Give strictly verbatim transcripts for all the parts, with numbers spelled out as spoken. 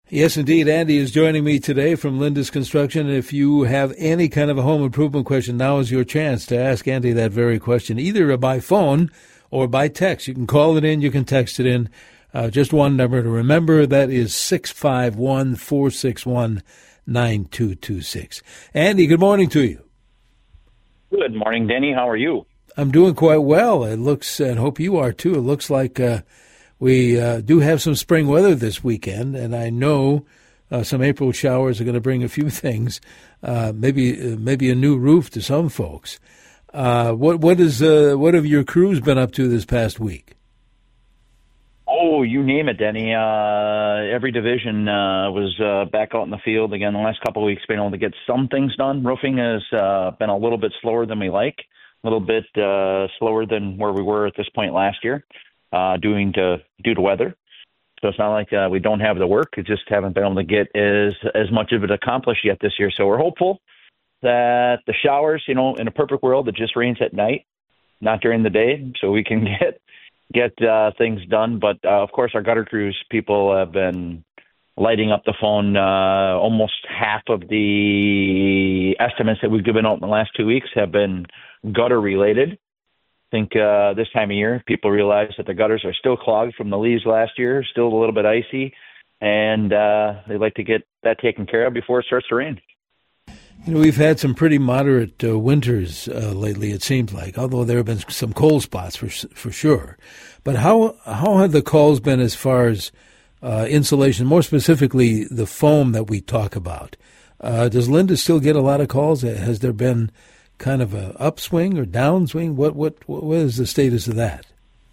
Yes, indeed. Andy is joining me today from Lindus Construction. If you have any kind of a home improvement question, now is your chance to ask Andy that very question, either by phone or by text. You can call it in, you can text it in. Uh, just one number to remember, that is six five one, four six one, nine two two six. Andy, good morning to you. Good morning, Denny. How are you? I'm doing quite well. It looks, and hope you are too, it looks like uh, we uh, do have some spring weather this weekend, and I know uh, some April showers are going to bring a few things, uh, maybe uh, maybe a new roof to some folks. Uh, what what is uh, what have your crews been up to this past week? Oh, you name it, Denny. Uh, every division uh, was uh, back out in the field again. The last couple of weeks, been able to get some things done. Roofing has uh, been a little bit slower than we like, a little bit uh, slower than where we were at this point last year. Uh, doing to due to weather, so it's not like uh, we don't have the work. We just haven't been able to get as as much of it accomplished yet this year. So we're hopeful that the showers, you know, in a perfect world, it just rains at night, not during the day, so we can get get uh, things done. But uh, of course, our gutter crews people have been lighting up the phone. Uh, almost half of the estimates that we've given out in the last two weeks have been gutter related. I think uh, this time of year, people realize that the gutters are still clogged from the leaves last year, still a little bit icy, and uh, they like to get that taken care of before it starts to rain. You know, we've had some pretty moderate uh, winters uh, lately, it seems like, although there have been some cold spots for for sure. But how how have the calls been as far as uh, insulation, more specifically the foam that we talk about? Uh, does Lindus still get a lot of calls? Has there been kind of a upswing or downswing? What what what is the status of that?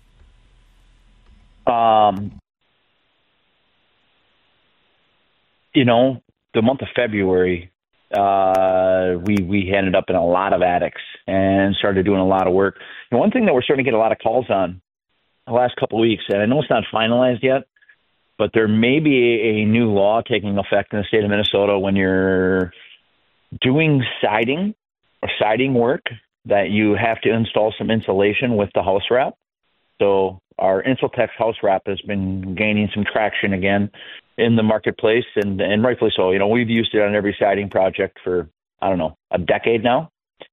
Um, you know, the month of February, uh, we we ended up in a lot of attics and started doing a lot of work. And one thing that we're starting to get a lot of calls on the last couple of weeks, and I know it's not finalized yet, but there may be a, a new law taking effect in the state of Minnesota when you're doing siding or siding work that you have to install some insulation with the house wrap. So our Insultex house wrap has been gaining some traction again in the marketplace, and, and rightfully so. You know, we've used it on every siding project for, I don't know, a decade now.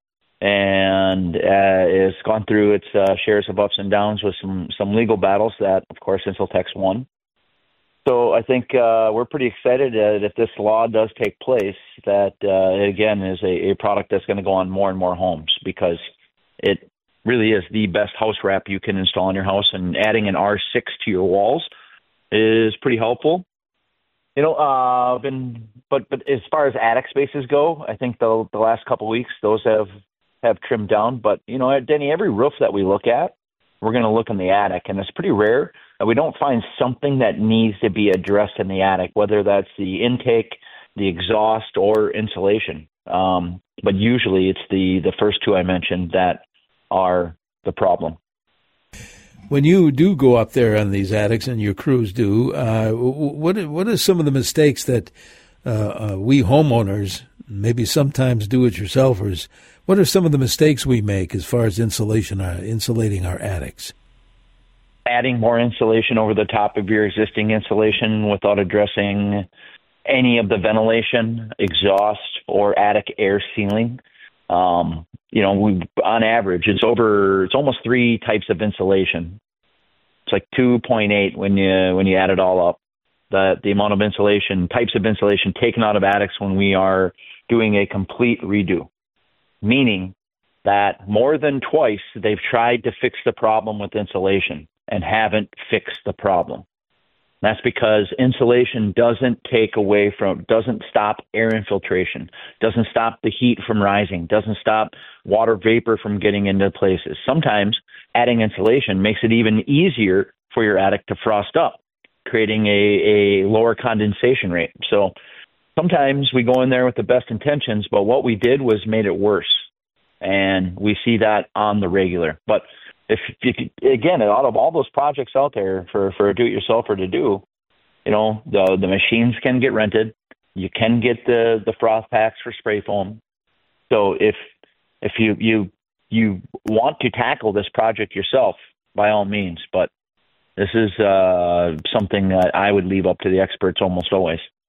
And uh, it's gone through its uh, shares of ups and downs with some, some legal battles that, of course, Insultex won. So I think uh, we're pretty excited that if this law does take place, that uh, it, again, is a, a product that's going to go on more and more homes, because it really is the best house wrap you can install in your house, and adding an R six to your walls is pretty helpful. You know, uh, been, but but as far as attic spaces go, I think the the last couple of weeks those have have trimmed down. But you know, Denny, every roof that we look at, we're going to look in the attic, and it's pretty rare that we don't find something that needs to be addressed in the attic, whether that's the intake, the exhaust, or insulation. Um, but usually, it's the the first two I mentioned that are the problem. When you do go up there on these attics, and your crews do, uh, what what are some of the mistakes that uh, uh, we homeowners, maybe sometimes do-it-yourselfers, what are some of the mistakes we make as far as insulation, uh, insulating our attics? Adding more insulation over the top of your existing insulation without addressing any of the ventilation, exhaust, or attic air sealing. Um, you know, we on average, it's over, it's almost three types of insulation. It's like two point eight when you when you add it all up. The the amount of insulation, types of insulation taken out of attics when we are doing a complete redo, meaning that more than twice they've tried to fix the problem with insulation and haven't fixed the problem. That's because insulation doesn't take away from, doesn't stop air infiltration, doesn't stop the heat from rising, doesn't stop water vapor from getting into places. Sometimes adding insulation makes it even easier for your attic to frost up, creating a, a lower condensation rate. So sometimes we go in there with the best intentions, but what we did was made it worse. And we see that on the regular. But If, if again, out of all those projects out there for, for a do-it-yourselfer to do, you know, the the machines can get rented. You can get the, the froth packs for spray foam. So if if you, you you want to tackle this project yourself, by all means. But this is uh, something that I would leave up to the experts almost always.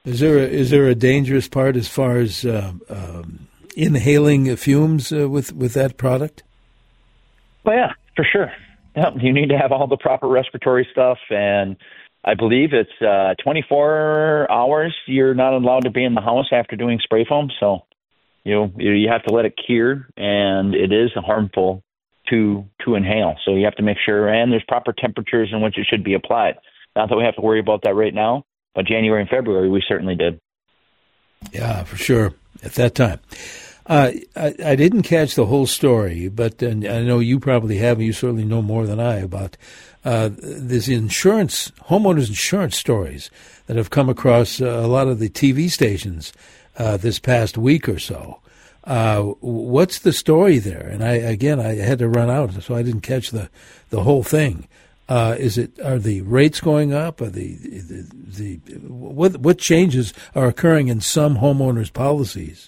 Is there a, is there a dangerous part as far as uh, um, inhaling fumes uh, with with that product? Well, yeah, for sure. Yeah, you need to have all the proper respiratory stuff, and I believe it's uh, twenty-four hours. You're not allowed to be in the house after doing spray foam, so you know you have to let it cure, and it is harmful to to inhale. So you have to make sure, and there's proper temperatures in which it should be applied. Not that we have to worry about that right now, but January and February we certainly did. Yeah, for sure. At that time. Uh, I, I didn't catch the whole story, but and I know you probably have. You certainly know more than I about uh, this insurance, homeowners insurance stories that have come across uh, a lot of the T V stations uh, this past week or so. Uh, what's the story there? And I again, I had to run out, so I didn't catch the, the whole thing. Uh, is it are the rates going up? Are the, the the what what changes are occurring in some homeowners policies?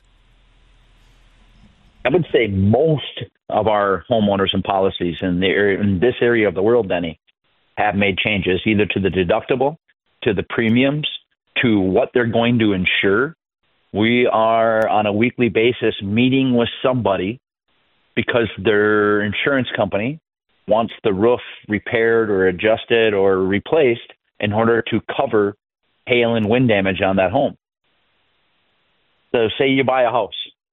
I would say most of our homeowners and policies in the area, in this area of the world, Denny, have made changes either to the deductible, to the premiums, to what they're going to insure. We are on a weekly basis meeting with somebody because their insurance company wants the roof repaired or adjusted or replaced in order to cover hail and wind damage on that home. So say you buy a house.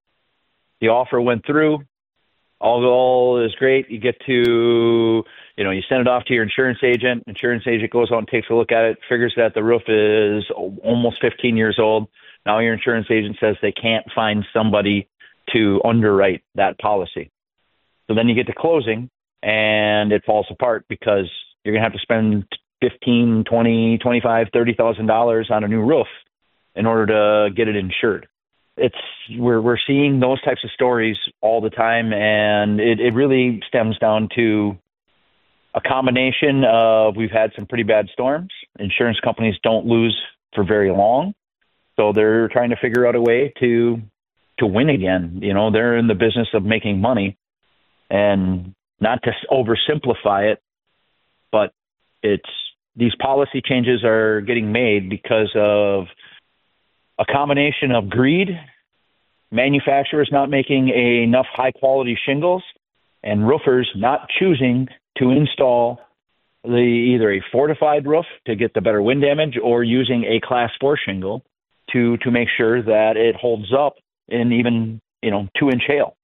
The offer went through. All, all is great. You get to, you know, you send it off to your insurance agent. Insurance agent goes out and takes a look at it, figures that the roof is almost fifteen years old. Now your insurance agent says they can't find somebody to underwrite that policy. So then you get to closing, and it falls apart because you're going to have to spend fifteen, twenty, twenty-five, thirty thousand dollars on a new roof in order to get it insured. It's we're we're seeing those types of stories all the time, and it, it really stems down to a combination of we've had some pretty bad storms. Insurance companies don't lose for very long, so they're trying to figure out a way to to win again. You know, they're in the business of making money, and not to oversimplify it, but it's these policy changes are getting made because of a combination of greed, manufacturers not making enough high-quality shingles, and roofers not choosing to install the either a fortified roof to get the better wind damage or using a class four shingle to to make sure that it holds up in even, you know, two-inch hail.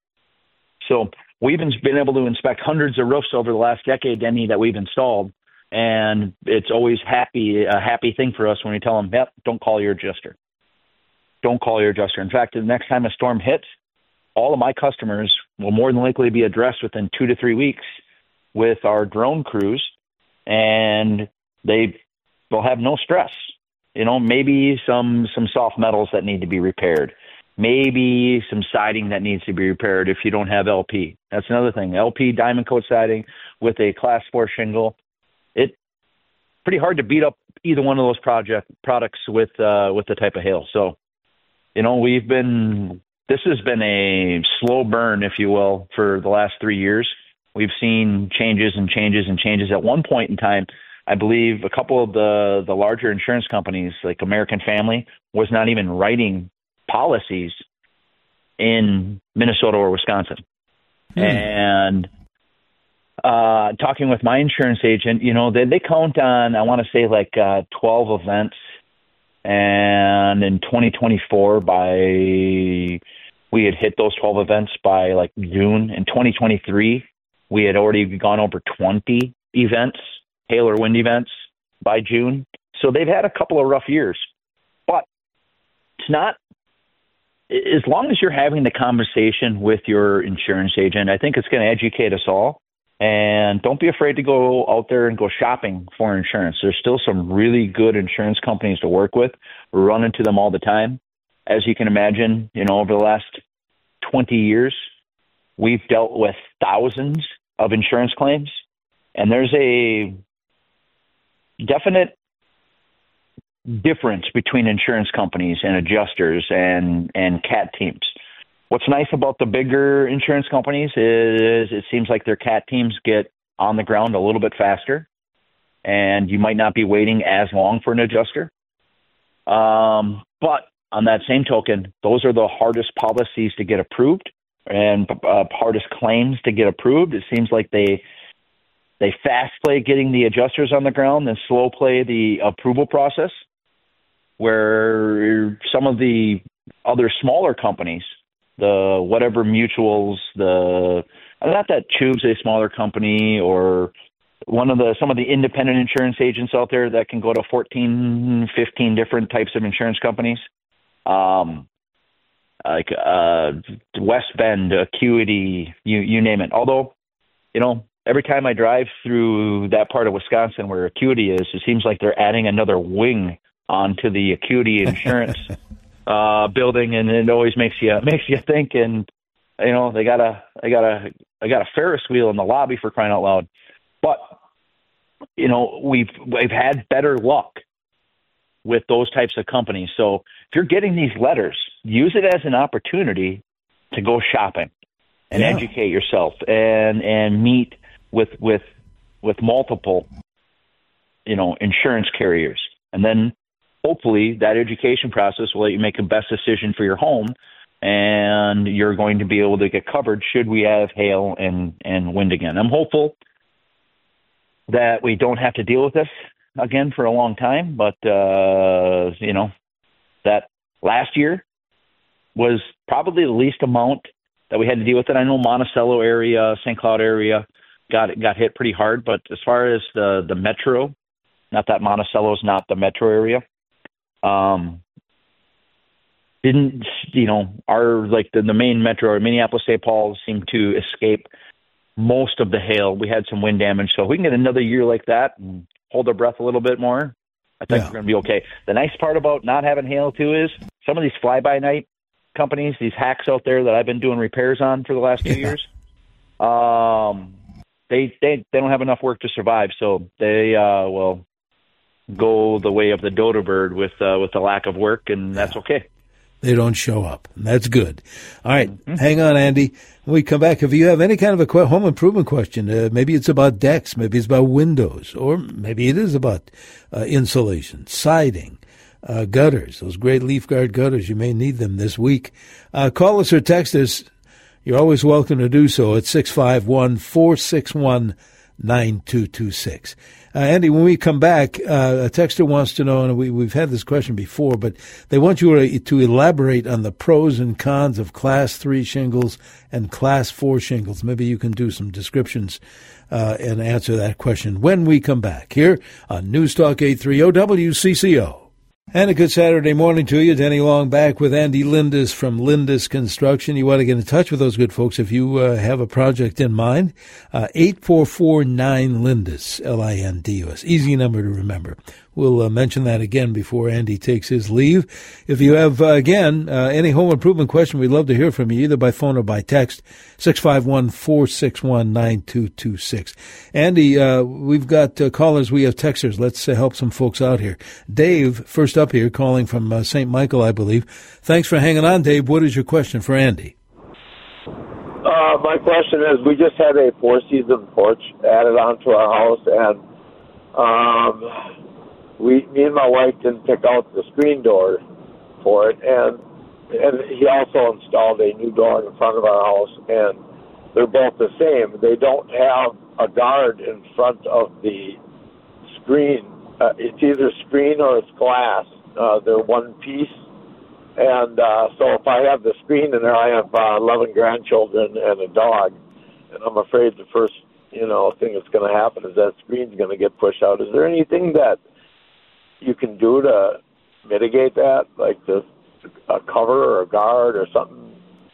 So we've been able to inspect hundreds of roofs over the last decade, Denny, that we've installed, and it's always happy a happy thing for us when we tell them, yep, don't call your adjuster. Don't call your adjuster. In fact, the next time a storm hits, all of my customers will more than likely be addressed within two to three weeks with our drone crews, and they will have no stress. You know, maybe some some soft metals that need to be repaired, maybe some siding that needs to be repaired if you don't have L P. That's another thing. L P diamond coat siding with a class four shingle. It's pretty hard to beat up either one of those project products with uh, with the type of hail. So, you know, we've been, this has been a slow burn, if you will, for the last three years. We've seen changes and changes and changes. At one point in time, I believe a couple of the, the larger insurance companies, like American Family, was not even writing policies in Minnesota or Wisconsin. Hmm. And uh, talking with my insurance agent, you know, they, they count on, I want to say like uh, twelve events. And in twenty twenty-four, by we had hit those twelve events by like June. In twenty twenty-three, we had already gone over twenty events, hail or wind events, by June. So they've had a couple of rough years. But it's not, as long as you're having the conversation with your insurance agent, I think it's going to educate us all. And don't be afraid to go out there and go shopping for insurance. There's still some really good insurance companies to work with. We run into them all the time. As you can imagine, you know, over the last twenty years, we've dealt with thousands of insurance claims. And there's a definite difference between insurance companies and adjusters and, and C A T teams. What's nice about the bigger insurance companies is it seems like their C A T teams get on the ground a little bit faster, and you might not be waiting as long for an adjuster. Um, But on that same token, those are the hardest policies to get approved and uh, hardest claims to get approved. It seems like they they fast play getting the adjusters on the ground and slow play the approval process, where some of the other smaller companies, the whatever mutuals, the not that Chube's a smaller company, or one of the some of the independent insurance agents out there that can go to fourteen, fifteen different types of insurance companies, um, like uh, West Bend, Acuity, you you name it. Although, you know, every time I drive through that part of Wisconsin where Acuity is, it seems like they're adding another wing onto the Acuity insurance uh, building, and it always makes you makes you think. And you know, they got a they got a they got a Ferris wheel in the lobby, for crying out loud. But you know, we've we've had better luck with those types of companies. So if you're getting these letters, use it as an opportunity to go shopping and yeah. educate yourself and and meet with with with multiple, you know, insurance carriers, and then hopefully that education process will let you make the best decision for your home, and you're going to be able to get covered should we have hail and and wind again. I'm hopeful that we don't have to deal with this again for a long time, but uh, you know, that last year was probably the least amount that we had to deal with it. I know Monticello area, Saint Cloud area got got hit pretty hard, but as far as the the metro, not that Monticello is not the metro area, um, didn't you know our like the, the main metro or Minneapolis, Saint Paul seemed to escape most of the hail. We had some wind damage, so if we can get another year like that and hold our breath a little bit more, I think yeah. we're going to be okay. The nice part about not having hail too is some of these fly-by-night companies, these hacks out there that I've been doing repairs on for the last two yeah. years, um, they, they they don't have enough work to survive, so they uh, will go the way of the dodo bird with uh, with the lack of work, and that's yeah. okay. They don't show up. And that's good. All right. Mm-hmm. Hang on, Andy. When we come back, if you have any kind of a que- home improvement question, uh, maybe it's about decks, maybe it's about windows, or maybe it is about uh, insulation, siding, uh, gutters, those great leaf guard gutters. You may need them this week. Uh, call us or text us. You're always welcome to do so at six five one, four six one, nine two two six. Uh, Andy, when we come back, uh, a texter wants to know, and we, we've had this question before, but they want you to, to elaborate on the pros and cons of Class three shingles and Class four shingles. Maybe you can do some descriptions uh, and answer that question when we come back here on News Talk eight thirty W C C O. And a good Saturday morning to you. Denny Long back with Andy Lindis from Lindis Construction. You want to get in touch with those good folks if you uh, have a project in mind. Uh, eight four four nine Lindis, L I N D U S. Easy number to remember. We'll uh, mention that again before Andy takes his leave. If you have, uh, again, uh, any home improvement question, we'd love to hear from you, either by phone or by text, six five one, four six one, nine two two six. Andy, uh, we've got uh, callers, we have texters. Let's uh, help some folks out here. Dave, first up here, calling from uh, Saint Michael, I believe. Thanks for hanging on, Dave. What is your question for Andy? Uh, my question is, we just had a four-season porch added onto our house, and um, we, me and my wife didn't pick out the screen door for it, and and he also installed a new door in front of our house, and they're both the same. They don't have a guard in front of the screen. Uh, it's either screen or it's glass. Uh, they're one piece. And uh, so if I have the screen in there, I have uh, eleven grandchildren and a dog, and I'm afraid the first, you know, thing that's going to happen is that screen's going to get pushed out. Is there anything that you can do to mitigate that, like the, a cover or a guard or something?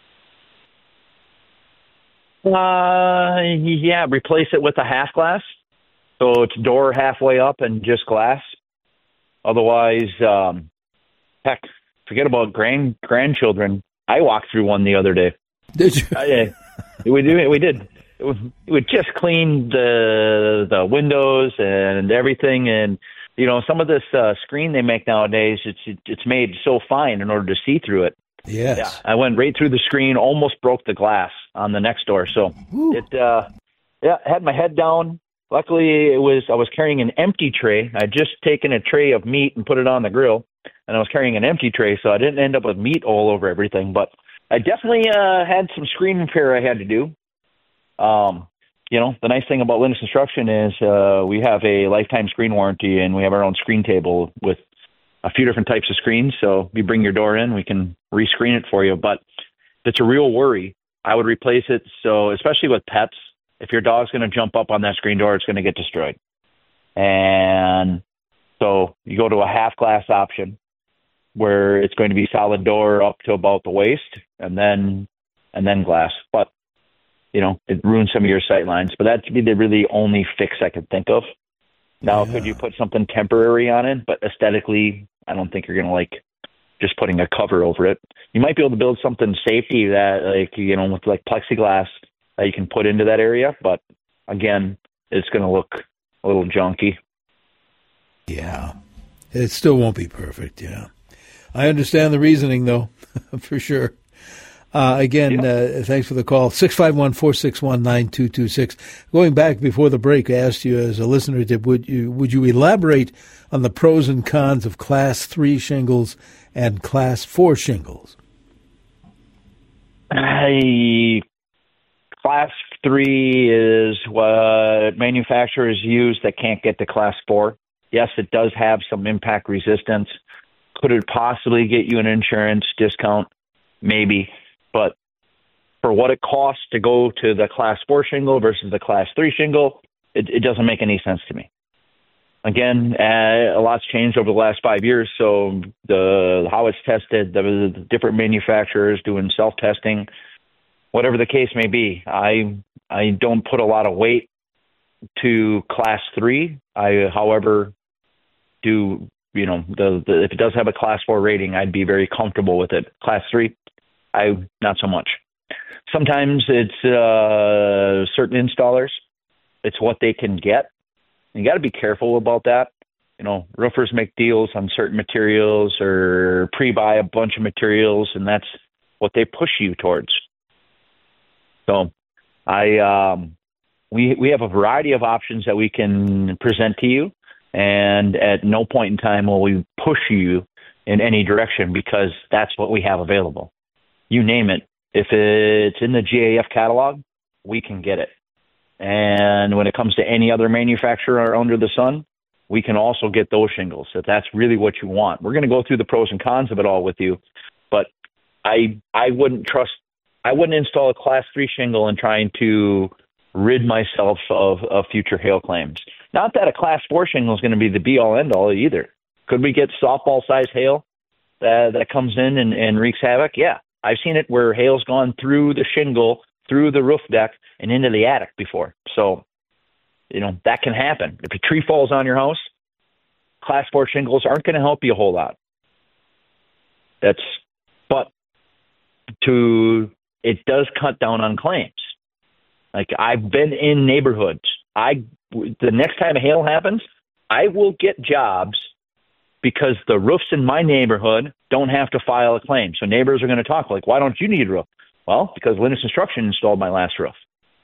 Uh, yeah, replace it with a half glass, so it's door halfway up and just glass. Otherwise, um, heck, forget about grand grandchildren. I walked through one the other day. Did you? Uh, we did. We did. It would, it would just clean the the windows and everything, and you know, some of this uh, screen they make nowadays, it's it's made so fine in order to see through it. Yes. Yeah, I went right through the screen, almost broke the glass on the next door. So Ooh. it, uh, yeah, had my head down. Luckily, it was I was carrying an empty tray. I'd just taken a tray of meat and put it on the grill. and I was carrying an empty tray, so I didn't end up with meat all over everything. But I definitely uh, had some screen repair I had to do. Um, you know, the nice thing about Lindus Construction is uh, we have a lifetime screen warranty, and we have our own screen table with a few different types of screens. So if you bring your door in, we can rescreen it for you. But it's a real worry. I would replace it. So especially with pets, if your dog's going to jump up on that screen door, it's going to get destroyed. And so you go to a half glass option where it's going to be solid door up to about the waist and then, and then glass. But, you know, it ruins some of your sight lines, but that'd be the really only fix I could think of. Now, yeah. Could you put something temporary on it? But aesthetically, I don't think you're going to like just putting a cover over it. You might be able to build something safety that, like, you know, with like plexiglass that you can put into that area. But again, it's going to look a little junky. Yeah, it still won't be perfect. Yeah, I understand the reasoning, though, for sure. Uh, again, yeah. uh, thanks for the call. six five one, four six one, nine two two six. Going back before the break, I asked you as a listener, did, would you would you elaborate on the pros and cons of Class three shingles and Class four shingles? I, Class three is what manufacturers use that can't get to Class four. Yes, it does have some impact resistance. Could it possibly get you an insurance discount? Maybe. But for what it costs to go to the Class four shingle versus the Class three shingle, it, it doesn't make any sense to me. Again, uh, a lot's changed over the last five years, so the how it's tested, the, the different manufacturers doing self-testing, whatever the case may be, I I don't put a lot of weight to Class three. I, however, do, you know, the, the if it does have a Class four rating, I'd be very comfortable with it. Class three, I not so much. Sometimes it's uh, certain installers. It's what they can get. You got to be careful about that. You know, roofers make deals on certain materials or pre-buy a bunch of materials, and that's what they push you towards. So, I um, we we have a variety of options that we can present to you, and at no point in time will we push you in any direction because that's what we have available. You name it. If it's in the G A F catalog, we can get it. And when it comes to any other manufacturer under the sun, we can also get those shingles if that's really what you want. We're going to go through the pros and cons of it all with you, but I I wouldn't trust, I wouldn't install a Class three shingle and trying to rid myself of, of future hail claims. Not that a Class four shingle is going to be the be-all, end-all either. Could we get softball-sized hail that, that comes in and, and wreaks havoc? Yeah. I've seen it where hail's gone through the shingle, through the roof deck, and into the attic before. So, you know, that can happen. If a tree falls on your house, Class four shingles aren't going to help you a whole lot. That's, but to, it does cut down on claims. Like, I've been in neighborhoods. I, the next time a hail happens, I will get jobs because the roofs in my neighborhood don't have to file a claim. So neighbors are going to talk like, why don't you need a roof? Well, because Lindus Construction installed my last roof.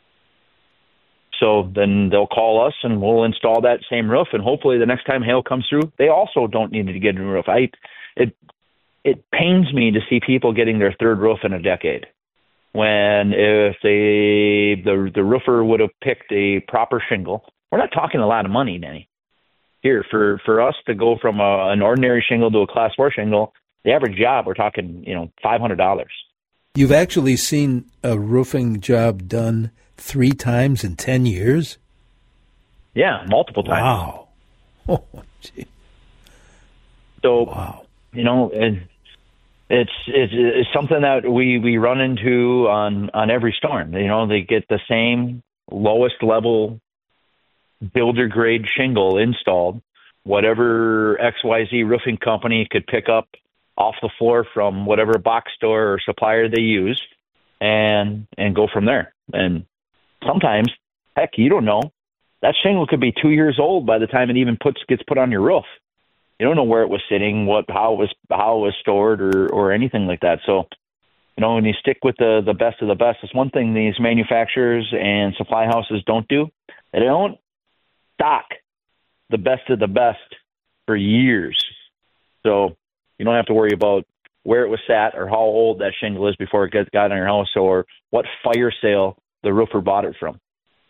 So then they'll call us and we'll install that same roof. And hopefully the next time hail comes through, they also don't need to get a new roof. I, it, it pains me to see people getting their third roof in a decade. When if they, the, the roofer would have picked a proper shingle, we're not talking a lot of money, Denny. Here, for, for us to go from a, an ordinary shingle to a Class four shingle, the average job, we're talking, you know, five hundred dollars. You've actually seen a roofing job done three times in ten years? Yeah, multiple times. Wow. Oh, gee. So, wow. You know, it, it's, it's it's something that we, we run into on, on every storm. You know, they get the same lowest level builder grade shingle installed, whatever X Y Z roofing company could pick up off the floor from whatever box store or supplier they use, and and go from there. And sometimes, heck, you don't know. That shingle could be two years old by the time it even puts gets put on your roof. You don't know where it was sitting, what how it was how it was stored, or or anything like that. So, you know, when you stick with the the best of the best, it's one thing these manufacturers and supply houses don't do. They don't stock the best of the best for years. So You don't have to worry about where it was sat or how old that shingle is before it gets got on your house or what fire sale the roofer bought it from.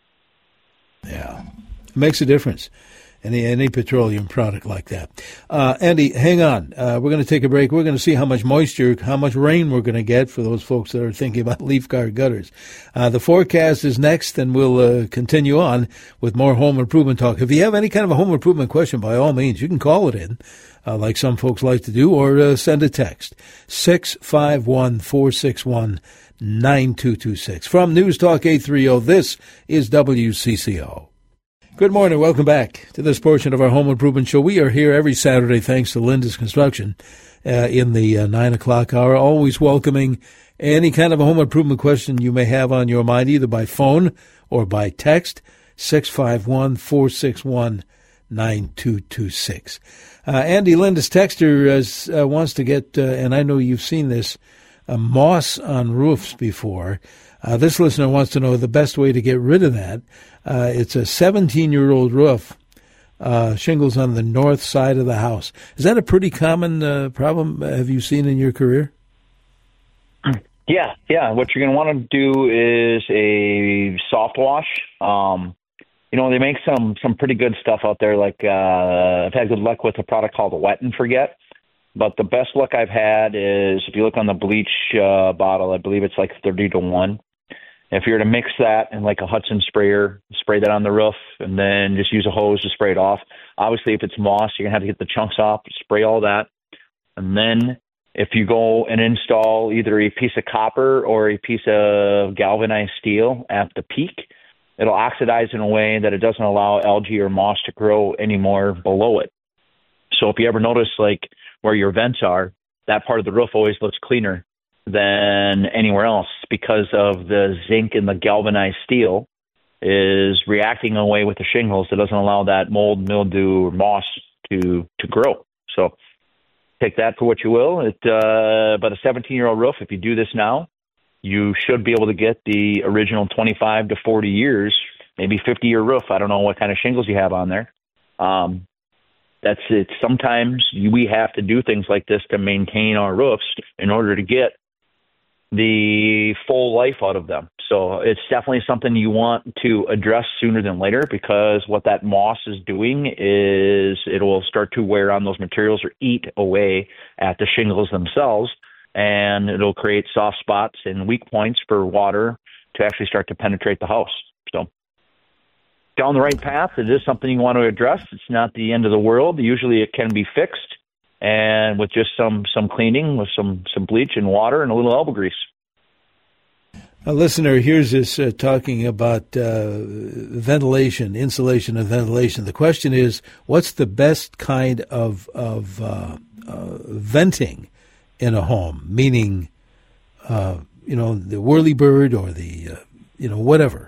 Yeah, it makes a difference. Any any petroleum product like that. Uh, Andy, hang on. Uh, we're going to take a break. We're going to see how much moisture, how much rain we're going to get for those folks that are thinking about leaf guard gutters. Uh, the forecast is next, and we'll uh, continue on with more home improvement talk. If you have any kind of a home improvement question, by all means, you can call it in, uh, like some folks like to do, or uh, send a text, six five one, four six one, nine two two six. From News Talk eight thirty, this is W C C O. Good morning. Welcome back to this portion of our Home Improvement Show. We are here every Saturday thanks to Linda's Construction uh, in the uh, nine o'clock hour, always welcoming any kind of a home improvement question you may have on your mind, either by phone or by text, six five one, four six one, nine two two six. Uh, Andy, Linda's texter is, uh, wants to get, uh, and I know you've seen this, uh, moss on roofs before. Uh, this listener wants to know the best way to get rid of that. Uh, it's a seventeen-year-old roof, uh, shingles on the north side of the house. Is that a pretty common uh, problem? Have you seen in your career? Yeah, yeah. What you're going to want to do is a soft wash. Um, you know, they make some some pretty good stuff out there. Like uh, I've had good luck with a product called Wet and Forget. But the best luck I've had is if you look on the bleach uh, bottle, I believe it's like thirty to one. If you were to mix that in like a Hudson sprayer, spray that on the roof, and then just use a hose to spray it off. Obviously, if it's moss, you're going to have to get the chunks off, spray all that. And then if you go and install either a piece of copper or a piece of galvanized steel at the peak, it'll oxidize in a way that it doesn't allow algae or moss to grow anymore below it. So if you ever notice, like, where your vents are, that part of the roof always looks cleaner than anywhere else because of the zinc in the galvanized steel is reacting away with the shingles that doesn't allow that mold, mildew, or moss to to grow. So take that for what you will. It, uh, but a seventeen-year-old roof, if you do this now, you should be able to get the original twenty-five to forty years, maybe fifty-year roof. I don't know what kind of shingles you have on there. Um, That's it. Sometimes we have to do things like this to maintain our roofs in order to get the full life out of them. So it's definitely something you want to address sooner than later, because what that moss is doing is it will start to wear on those materials or eat away at the shingles themselves, and it'll create soft spots and weak points for water to actually start to penetrate the house. So down the right path, it is something you want to address. It's not the end of the world. Usually it can be fixed, and with just some, some cleaning, with some, some bleach and water and a little elbow grease. A listener hears us uh, talking about uh, ventilation, insulation and ventilation. The question is, what's the best kind of, of uh, uh, venting in a home? Meaning, uh, you know, the whirlybird or the, uh, you know, whatever.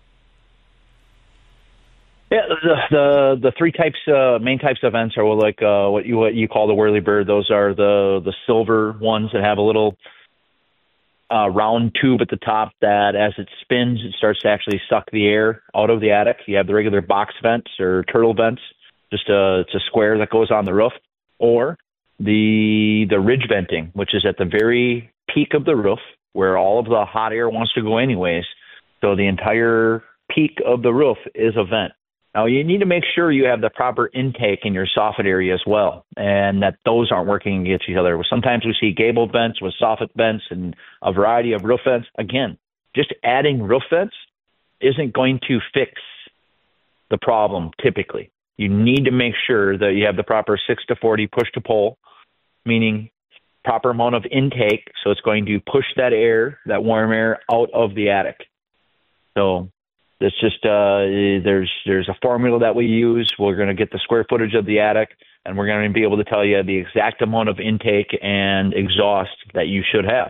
Yeah, the the, the three types, uh, main types of vents are like uh, what you what you call the whirlybird. Those are the the silver ones that have a little uh, round tube at the top that, as it spins, it starts to actually suck the air out of the attic. You have the regular box vents or turtle vents, just a it's a square that goes on the roof, or the the ridge venting, which is at the very peak of the roof where all of the hot air wants to go anyways. So the entire peak of the roof is a vent. Now, you need to make sure you have the proper intake in your soffit area as well, and that those aren't working against each other. Sometimes we see gable vents with soffit vents and a variety of roof vents. Again, just adding roof vents isn't going to fix the problem typically. You need to make sure that you have the proper six to forty push to pull, meaning proper amount of intake, so it's going to push that air, that warm air, out of the attic. So it's just uh, there's there's a formula that we use. We're going to get the square footage of the attic, and we're going to be able to tell you the exact amount of intake and exhaust that you should have.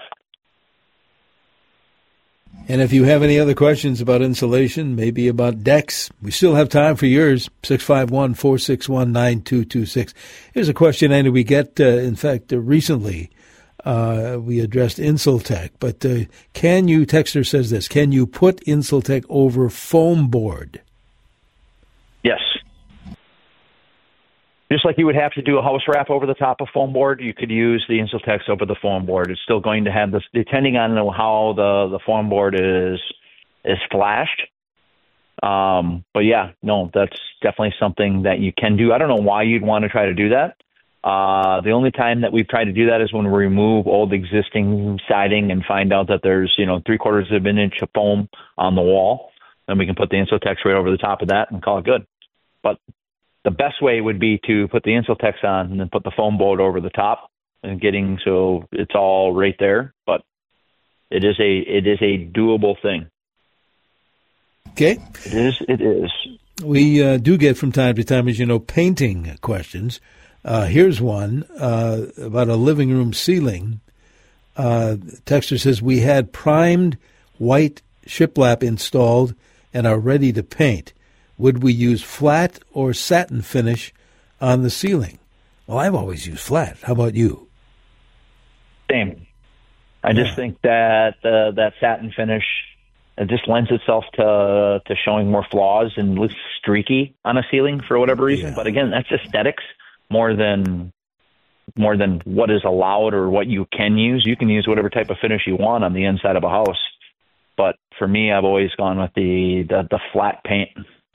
And if you have any other questions about insulation, maybe about decks, we still have time for yours, six five one, four six one, nine two two six. Here's a question, Andy, we get, uh, in fact, uh, recently. Uh, we addressed Insultech, but uh, can you, texter says this, can you put Insultech over foam board? Yes. Just like you would have to do a house wrap over the top of foam board, you could use the Insultex over the foam board. It's still going to have this, depending on how the, the foam board is is flashed. Um, but yeah, no, that's definitely something that you can do. I don't know why you'd want to try to do that. Uh, the only time that we've tried to do that is when we remove old existing siding and find out that there's, you know, three quarters of an inch of foam on the wall. Then we can put the Insultex right over the top of that and call it good. But the best way would be to put the Insultex on and then put the foam board over the top and getting so it's all right there. But it is a it is a doable thing. Okay. It is. It is. We uh, do get from time to time, as you know, painting questions. Uh, here's one uh, about a living room ceiling. Uh, Texter says, we had primed white shiplap installed and are ready to paint. Would we use flat or satin finish on the ceiling? Well, I've always used flat. How about you? Same. I Yeah. just think that uh, that satin finish, it just lends itself to to showing more flaws and looks streaky on a ceiling for whatever reason. Yeah. But again, that's aesthetics more than more than what is allowed or what you can use. You can use whatever type of finish you want on the inside of a house. But for me, I've always gone with the the, the flat paint.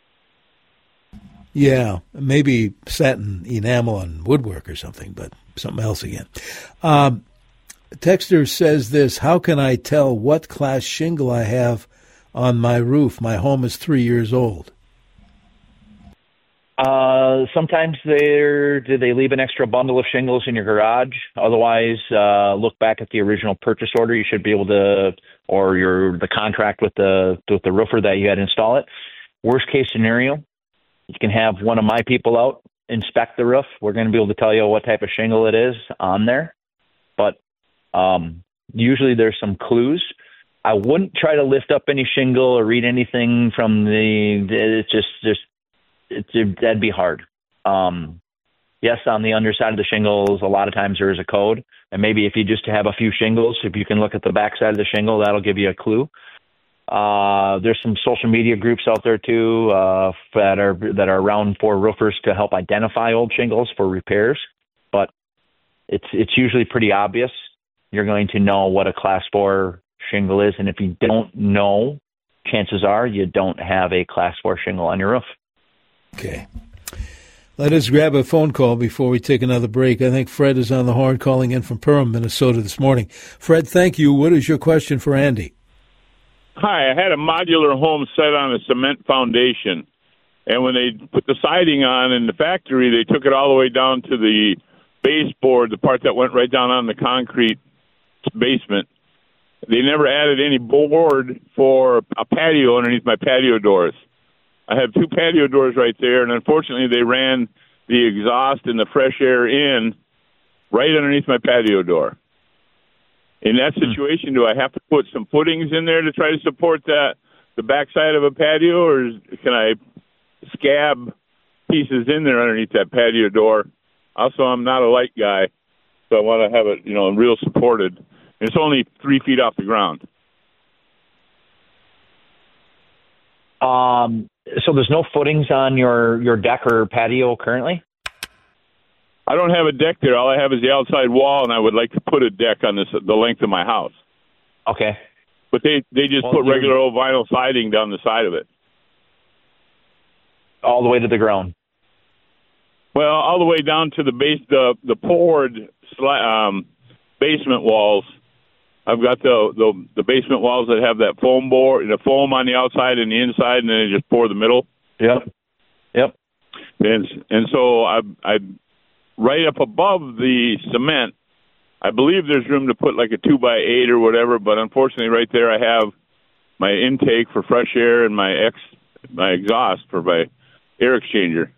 Yeah, maybe satin enamel on woodwork or something, but something else again. Um, Texter says this, how can I tell what class shingle I have on my roof? My home is three years old. Uh, sometimes they're, do they leave an extra bundle of shingles in your garage? Otherwise, uh, look back at the original purchase order. You should be able to, or your the contract with the with the roofer that you had install it. Worst case scenario, you can have one of my people out, inspect the roof. We're going to be able to tell you what type of shingle it is on there. But um, usually there's some clues. I wouldn't try to lift up any shingle or read anything from the, it's just, just, It, it, that'd be hard. Um, yes, on the underside of the shingles, a lot of times there is a code. And maybe if you just have a few shingles, if you can look at the backside of the shingle, that'll give you a clue. Uh, there's some social media groups out there too uh, that are that are around for roofers to help identify old shingles for repairs. But it's it's usually pretty obvious. You're going to know what a class four shingle is, and if you don't know, chances are you don't have a class four shingle on your roof. Okay. Let us grab a phone call before we take another break. I think Fred is on the horn calling in from Perham, Minnesota this morning. Fred, thank you. What is your question for Andy? Hi, I had a modular home set on a cement foundation, and when they put the siding on in the factory, they took it all the way down to the baseboard, the part that went right down on the concrete basement. They never added any board for a patio underneath my patio doors. I have two patio doors right there, and unfortunately they ran the exhaust and the fresh air in right underneath my patio door. In that situation, do I have to put some footings in there to try to support that, the backside of a patio, or is, can I scab pieces in there underneath that patio door? Also, I'm not a light guy, so I want to have it, you know, real supported. It's only three feet off the ground. Um, so there's no footings on your, your deck or patio currently? I don't have a deck there. All I have is the outside wall, and I would like to put a deck on this the length of my house. Okay. But they, they just Well, put you're- regular old vinyl siding down the side of it. All the way to the ground. Well, all the way down to the base, the the poured sla- um, basement walls. I've got the, the the basement walls that have that foam board, the foam on the outside and the inside, and then they just pour the middle. Yep. Yep. And and so I I right up above the cement, I believe there's room to put like a two by eight or whatever. But unfortunately, right there I have my intake for fresh air and my ex my exhaust for my air exchanger.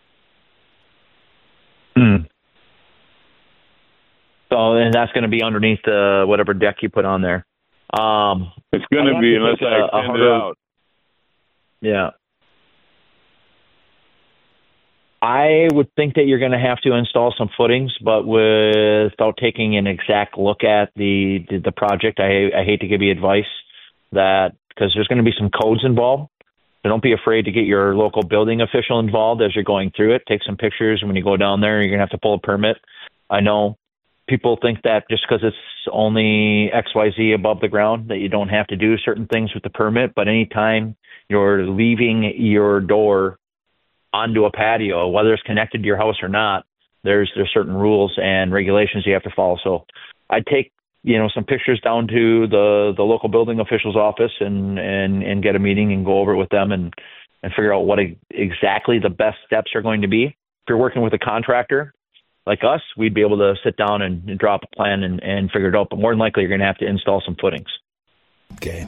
Hmm. So and that's going to be underneath the whatever deck you put on there. Um, It's going I to have be to unless take I a- a extend it harder- out. Yeah. I would think that you're going to have to install some footings, but without taking an exact look at the the, the project, I I hate to give you advice that because there's going to be some codes involved. So don't be afraid to get your local building official involved as you're going through it. Take some pictures, and when you go down there, you're going to have to pull a permit. I know people think that just because it's only X Y Z above the ground that you don't have to do certain things with the permit, but anytime you're leaving your door onto a patio, whether it's connected to your house or not, there's there's certain rules and regulations you have to follow. So I'd take you know, some pictures down to the, the local building official's office and, and, and get a meeting and go over it with them and, and figure out what exactly the best steps are going to be. If you're working with a contractor like us, we'd be able to sit down and, and draw up a plan and, and figure it out. But more than likely, you're going to have to install some footings. Okay.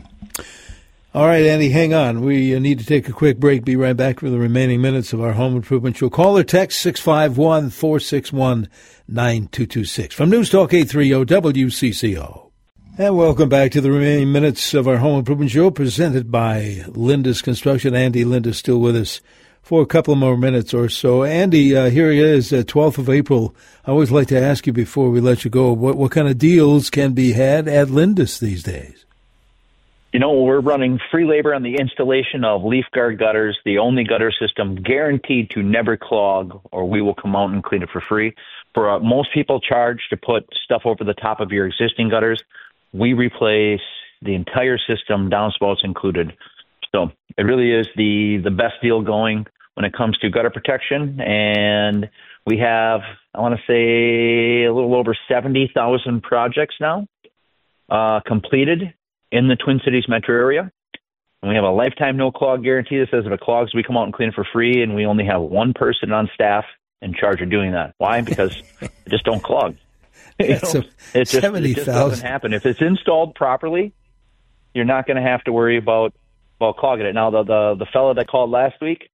All right, Andy, hang on. We need to take a quick break. Be right back for the remaining minutes of our Home Improvement Show. Call or text six five one, four six one, nine two two six from News Talk eight thirty W C C O. And welcome back to the remaining minutes of our Home Improvement Show presented by Lindus Construction. Andy Lindus still with us for a couple more minutes or so. Andy, uh, here it is, uh, twelfth of April. I always like to ask you before we let you go, what, what kind of deals can be had at Lindus these days? You know, we're running free labor on the installation of Leaf Guard gutters, the only gutter system guaranteed to never clog, or we will come out and clean it for free. For uh, most people charge to put stuff over the top of your existing gutters. We replace the entire system, downspouts included. So it really is the, the best deal going when it comes to gutter protection. And we have, I want to say, a little over seventy thousand projects now uh, completed in the Twin Cities metro area. And we have a lifetime no clog guarantee that says if it clogs, we come out and clean it for free, and we only have one person on staff in charge of doing that. Why? Because they just don't clog. You know, so it just, it just doesn't happen. If it's installed properly, you're not going to have to worry about, about clogging it. Now, the, the, the fellow that called last week,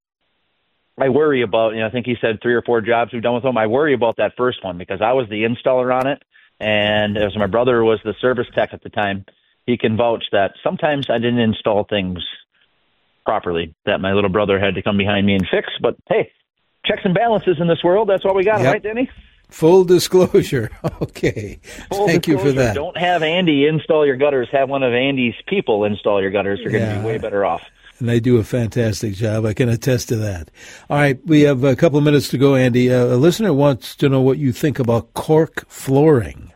I worry about, you know, I think he said three or four jobs we've done with him. I worry about that first one because I was the installer on it, and as my brother was the service tech at the time, he can vouch that sometimes I didn't install things properly that my little brother had to come behind me and fix. But, hey, checks and balances in this world, that's what we got, yep. Right, Denny? Full disclosure. Okay. Full Thank disclosure. you for that. Don't have Andy install your gutters. Have one of Andy's people install your gutters. You're yeah. going to be way better off. And they do a fantastic job. I can attest to that. All right. We have a couple of minutes to go, Andy. Uh, a listener wants to know what you think about cork flooring.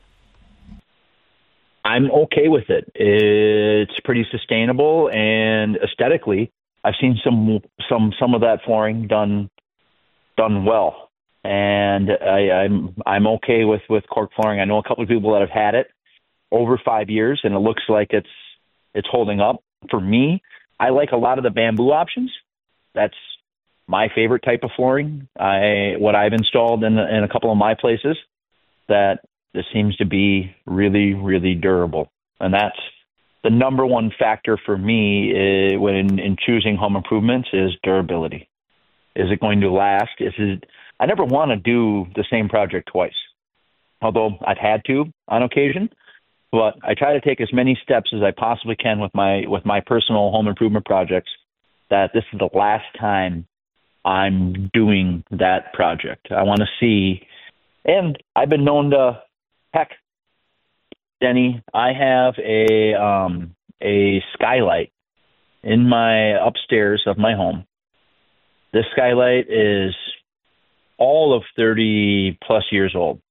I'm okay with it. It's pretty sustainable, and aesthetically, I've seen some some some of that flooring done done well. And I, I'm I'm okay with, with cork flooring. I know a couple of people that have had it over five years, and it looks like it's it's holding up. For me, I like a lot of the bamboo options. That's my favorite type of flooring. I what I've installed in in a couple of my places that this seems to be really really durable, and that's the number one factor for me is, when in choosing home improvements is durability. Is it going to last? Is it I never want to do the same project twice, although I've had to on occasion. But I try to take as many steps as I possibly can with my with my personal home improvement projects that this is the last time I'm doing that project. I want to see, and I've been known to, heck, Denny, I have a um, a skylight in my upstairs of my home. This skylight is all of thirty plus years old.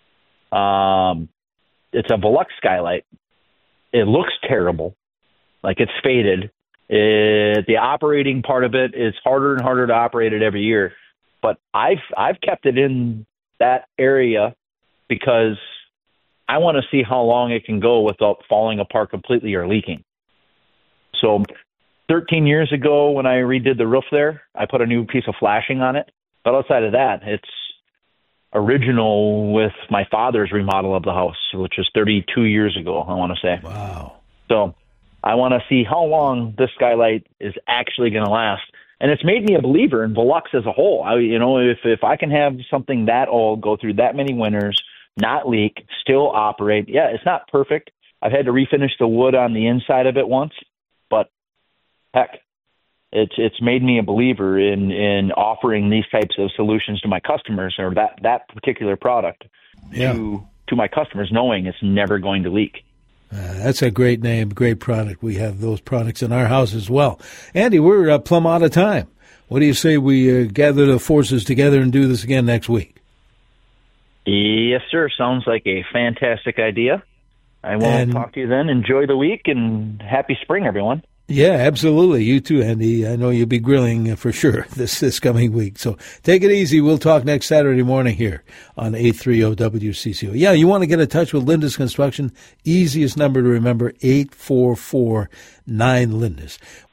Um, it's a Velux skylight. It looks terrible, like it's faded. It, the operating part of it is harder and harder to operate it every year. But I've I've kept it in that area because I want to see how long it can go without falling apart completely or leaking. So thirteen years ago when I redid the roof there, I put a new piece of flashing on it. But outside of that, it's original with my father's remodel of the house, which was thirty-two years ago, I want to say. Wow. So I want to see how long this skylight is actually going to last. And it's made me a believer in Velux as a whole. I, you know, if, if I can have something that old go through that many winters, not leak, still operate. Yeah, it's not perfect. I've had to refinish the wood on the inside of it once, but heck, It's it's made me a believer in, in offering these types of solutions to my customers, or that, that particular product yeah. to to my customers, knowing it's never going to leak. Uh, that's a great name, great product. We have those products in our house as well. Andy, we're uh, plumb out of time. What do you say we uh, gather the forces together and do this again next week? Yes, sir. Sounds like a fantastic idea. I will and, talk to you then. Enjoy the week, and happy spring, everyone. Yeah, absolutely. You too, Andy. I know you'll be grilling for sure this this coming week. So take it easy. We'll talk next Saturday morning here on eight thirty W C C O. Yeah, you want to get in touch with Lindus Construction? Easiest number to remember, eight four four nine Lindus.